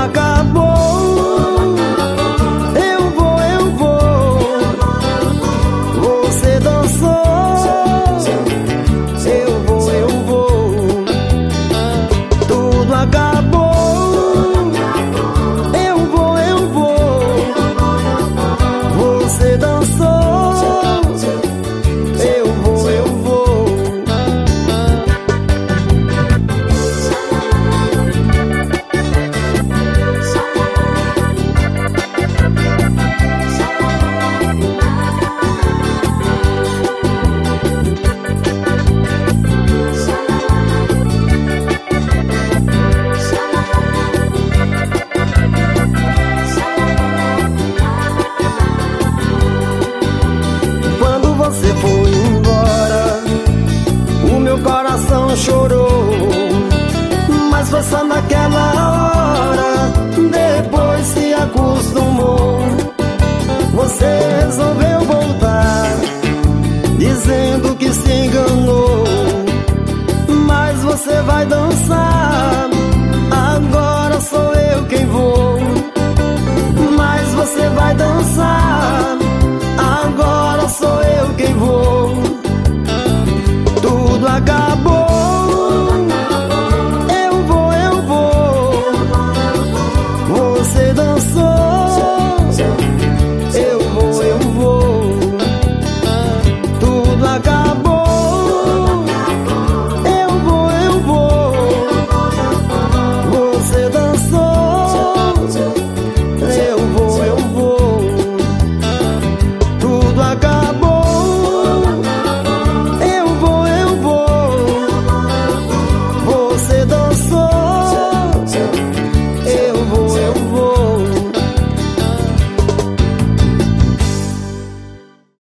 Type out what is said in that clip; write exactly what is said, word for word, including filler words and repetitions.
acabou. Eu vou, eu vou. Você dançou. Eu vou, eu vou. Tudo acabou. Eu vou, eu vou. Você dançou. Eu vou, eu vou. Quando você foi embora, o meu coração chorou. Mas foi só naquela hora, depois se acostumou. Você resolveu voltar, dizendo que se enganou. Mas você vai dançar.